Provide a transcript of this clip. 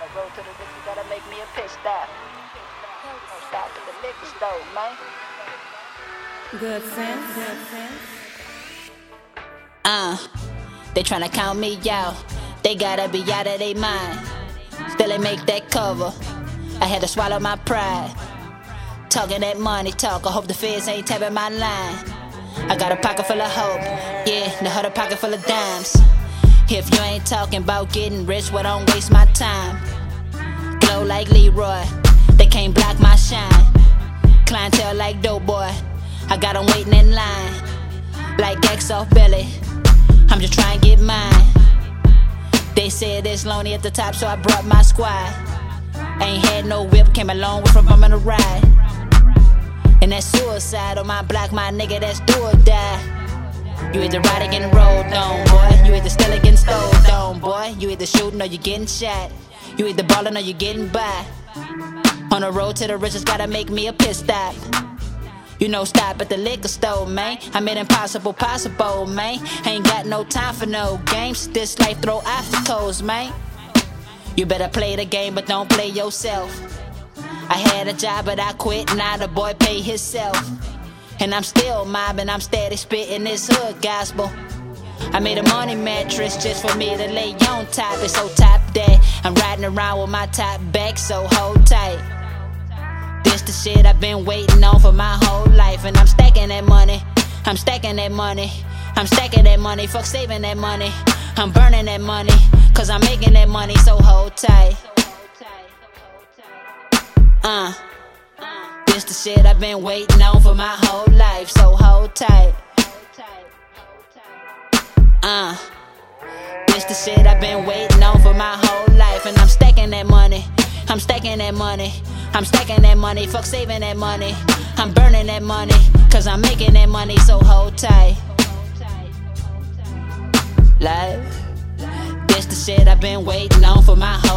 Road to the riches gotta make me a pit stop. Don't stop at the liquor store, man. Good sense. Good sense. They tryna count me out. They gotta be out of their mind. Still they make that cover. I had to swallow my pride. Talking that money talk. I hope the feds ain't tapping my line. I got a pocket full of hope. Yeah, the other pocket full of dimes. If you ain't talking about getting rich, well, don't waste my time. Glow like Leroy. They can't block my shine. Clientele like Doughboy. I got 'em waiting in line. Like X off belly. I'm just trying to get mine. They said it's lonely at the top, so I brought my squad. Ain't had no whip, came a long way from bumming a ride. And that's suicide on my block, my nigga, that's do or die. You either ride or getting rolled on, boy. You either steal or getting stole on, boy. You either shooting or you getting shot. You either ballin' or you getting by. On the road to the riches, gotta make me a pit stop. You know, stop at the liquor store, man. I made impossible possible, man. Ain't got no time for no games. This life throw obstacles, man. You better play the game, but don't play yourself. I had a job, but I quit. Now the boy pay himself. And I'm still mobbing, I'm steady spitting this hood gospel. I made a money mattress just for me to lay on top. It's so top that I'm riding around with my top back, so hold tight. This the shit I've been waiting on for my whole life. And I'm stacking that money, I'm stacking that money, I'm stacking that money, fuck saving that money. I'm burning that money, cause I'm making that money, so hold tight. This the shit I've been waiting on for my whole life, so hold tight. This the shit I've been waiting on for my whole life. And I'm stacking that money, I'm stacking that money, I'm stacking that money, fuck saving that money. I'm burning that money, cause I'm making that money, so hold tight. Life, this the shit I've been waiting on for my whole life.